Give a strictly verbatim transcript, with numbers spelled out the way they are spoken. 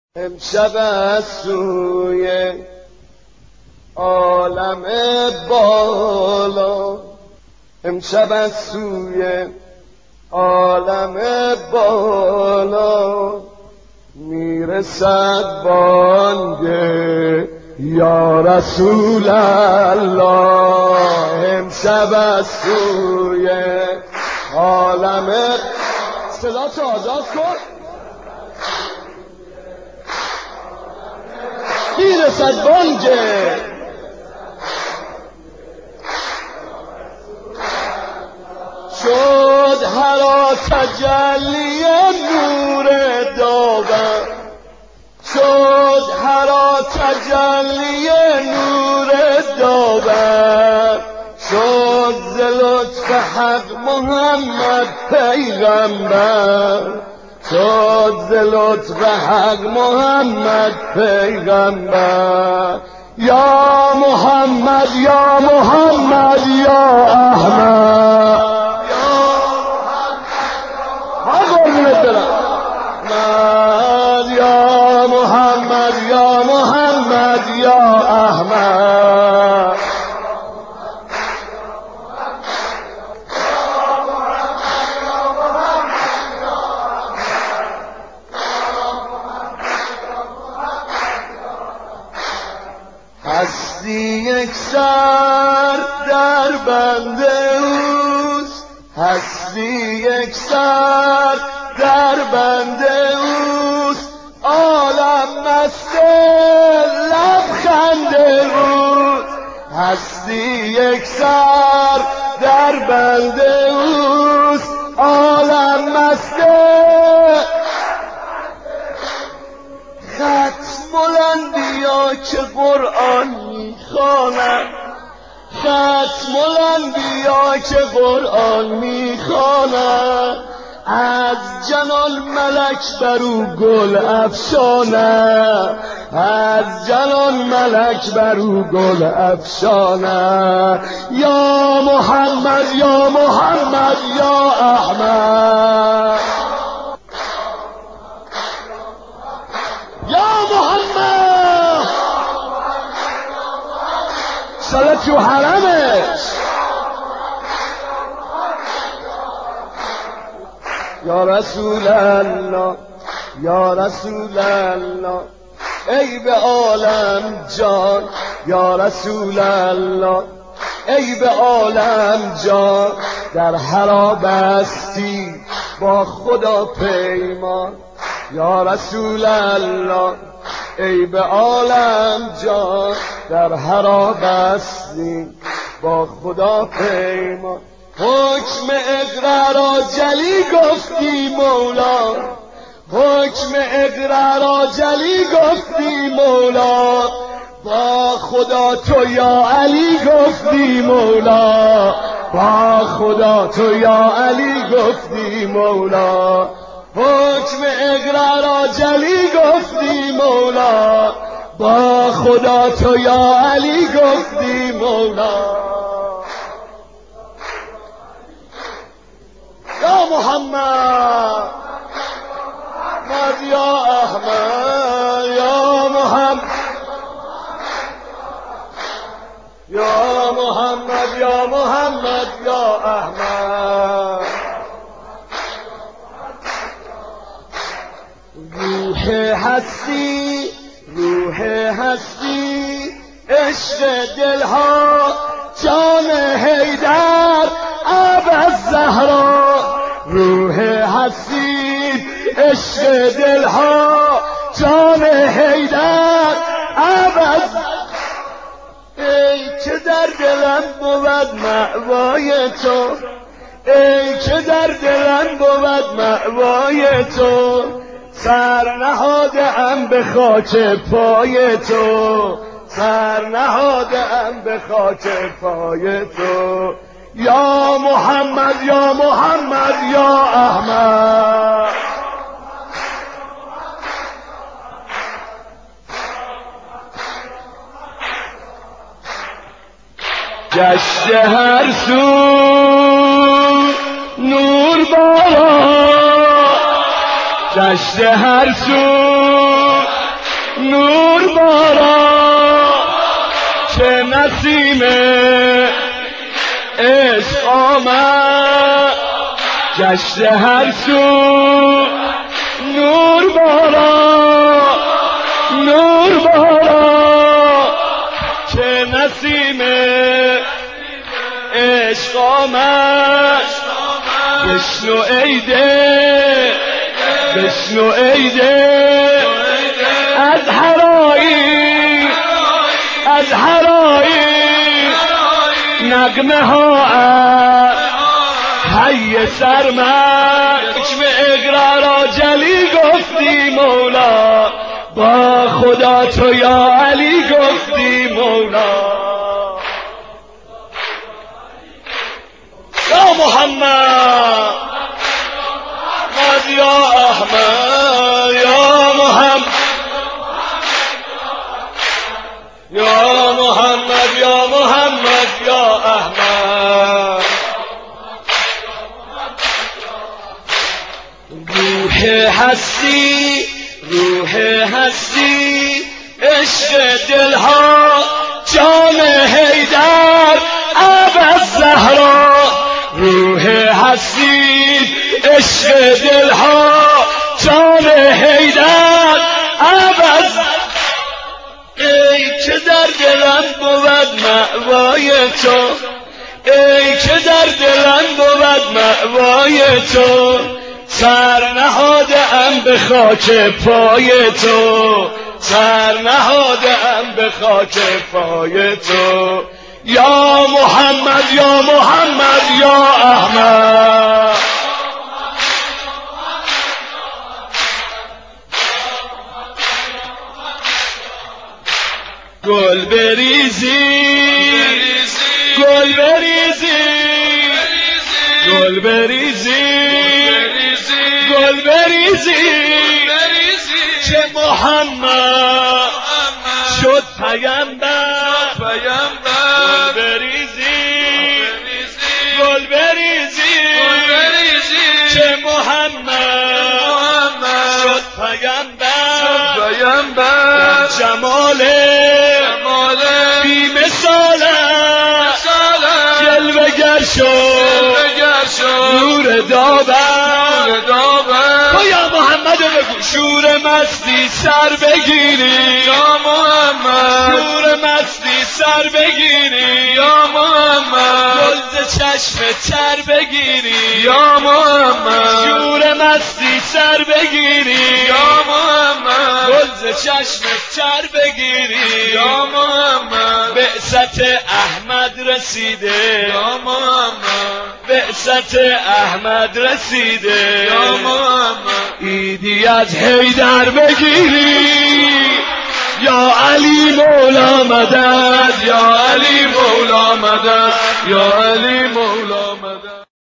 امشب از سوی عالم بالا، امشب از سوی عالم بالا میرسد بانگ یا رسول الله. امشب از سوی عالم صدا تو آزاد کن، میرسد بانگ شد هرا تجلی نور داور، شد هرا تجلی نور داور، شد ز لطف حق محمد پیغمبر، شد ز لطف حق محمد پیغمبر. یا محمد یا محمد یا احمد، یا محمد یا محمد یا احمد. هستی یک سر در بند اوست، هستی یک سر در بند اوست، عالم مست لبخند اوست. هستی یک سر در بند اوست، عالم مست خط بلندیا که قرآن میخواند، خط بلندیا که قرآن میخواند، از جلال ملک برو گل افشانه، از جلال ملک برو گل افشانه. یا محمد یا محمد یا احمد، یا محمد صلی تو حرمش. یا رسول الله یا رسول الله ای به عالم جان، یا رسول الله ای به عالم جان، در حرا بستی با خدا پیمان. یا رسول الله ای به عالم جان، در حرا بستی با خدا پیمان. حکم اقرار جلی گفتی مولا، حکم اقرار جلی گفتی مولا، با خدا تو یا علی گفتی مولا، با خدا تو یا علی گفتی مولا. حکم اقرار جلی گفتی مولا، با خدا تو یا علی گفتی مولا. یا محمد یا احمد، یا محمد یا محمد یا محمد یا احمد. روح هستی روح هستی عشق دلها، جان حیدر ابوالزهرا. روح هستی عشق دلها، جان حیدر ابوالزهرا. ای که در دلم بود مأوای تو، ای که در دلم بود مأوای تو، سر نهادم به خاک پای تو، سر نهادم به خاک پای تو. یا محمد یا محمد یا احمد، گشت هر سو نور بارا، گشت هر سو نسیم عشق آمد گشت هر سو نور بارا نور بارا که نسیم عشق آمد بشنو ایده بشنو ایده از هرایی از هرایی نغمه ها حی سرمد چشم اقرار جلی گفتی مولا با خدا تو یا علی گفتی مولا یا محمد یا احمد یا محمد یا محمد یا محمد یا احمد روح هستی روح هستی عشق دلها جان حیدر ابد زهرا روح هستی عشق دلها جان حیدر ابد ای که در دلم بود مأوای تو ای که در دلم بود مأوای تو سر نهاده ام به خاک پای تو سر نهاده ام به خاک پای تو یا محمد یا محمد یا احمد گل بریزی گل بریزی گل بریزی گل بریزی که محمد شد پیامبر گل بریزی گل بریزی که محمد شد پیامبر جمال بی مثاله جلوه گر شد نور دابر تو یا محمد بگو شور مستی سر بگیری یا محمد شور مستی سر بگیری یا محمد گلز چشم چر بگیری یا محمد شور مستی سر بگیری یا محمد گلز چشم چر بگیری یا محمد بعثت احمد رسیده یا محمد بعثت احمد رسیده یا محمد ایدی از حیدر بگیری یا علی مولا مدد یا علی مولا مدد یا علی مولا مدد